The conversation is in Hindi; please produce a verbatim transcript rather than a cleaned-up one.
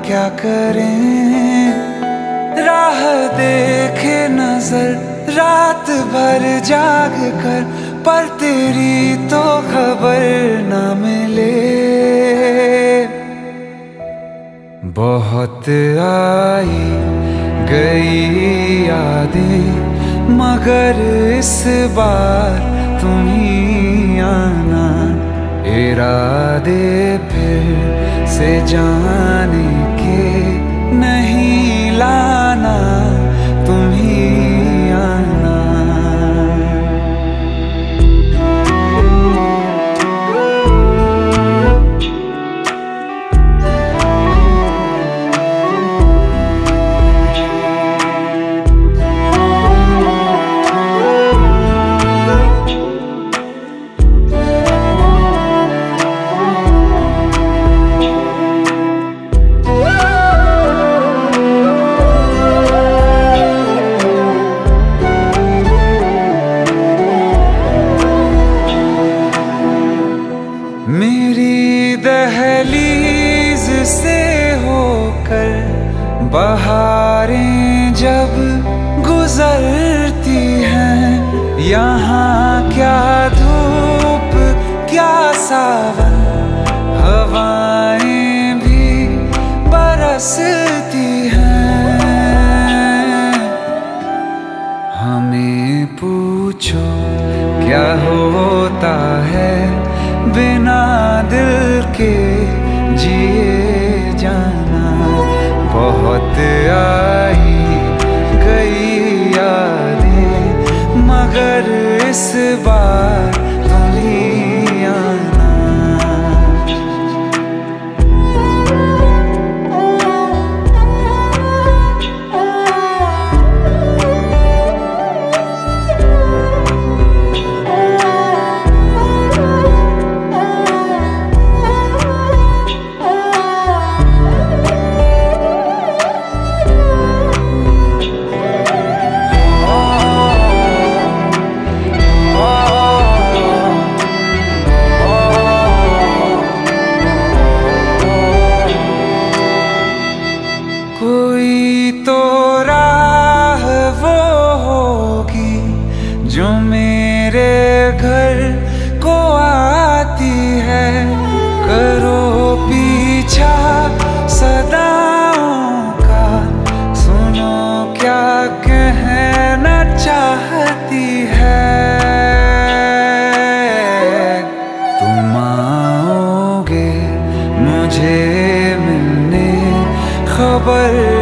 क्या करें, राह देखे नजर रात भर जाग कर, पर तेरी तो खबर न मिले। बहुत आई गई यादें मगर इस बार तुम ही आना, इरादे फिर से जाने के नहीं लाना, तुम ही आना। मेरी दहलीज से होकर बहारें जब गुजरती हैं, यहाँ क्या धूप क्या सावन, हवाएं भी बरसती हैं। हमें पूछो क्या होता है बिना दिल के जिए जाना। बहुत आई गई यादें मगर इस बार तुम ही आना। कोई तो राह वो होगी जो मेरे घर को आती है, करो पीछा सदाओं का, सुनो क्या कहना चाहती है। तुम आओगे मुझे मिलने, खबर